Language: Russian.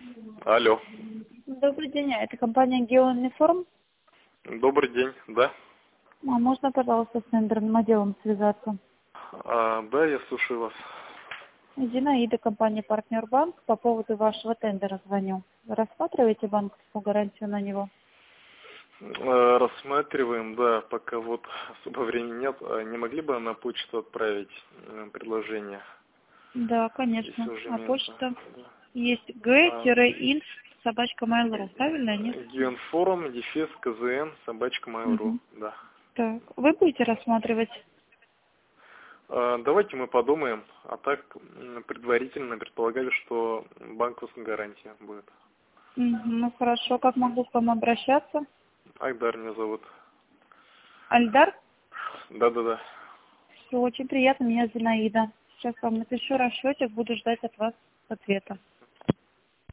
Алло. Добрый день, это компания Геоинформ. Добрый день, да? А можно, пожалуйста, с тендерным отделом связаться? Да, я слушаю вас. Зинаида, компания Партнер Банк. По поводу вашего тендера звоню. Вы рассматриваете банковскую гарантию на него? Рассматриваем, да, пока вот особо времени нет. Не могли бы на почту отправить предложение, Да, если конечно. уже А имеется? почта Да. есть g-inf@mail.ru. Правильно, нет? Геонфорум, дефис, КЗН, собачка Mail.ru, Угу. да. Так, вы будете рассматривать? Давайте мы подумаем, а так предварительно предполагали, что банковская гарантия будет. Ну, хорошо. Как могу к вам обращаться? Айдар меня зовут. Альдар? Да-да-да. Все, очень приятно. Меня Зинаида. Сейчас вам напишу расчетик, буду ждать от вас ответа.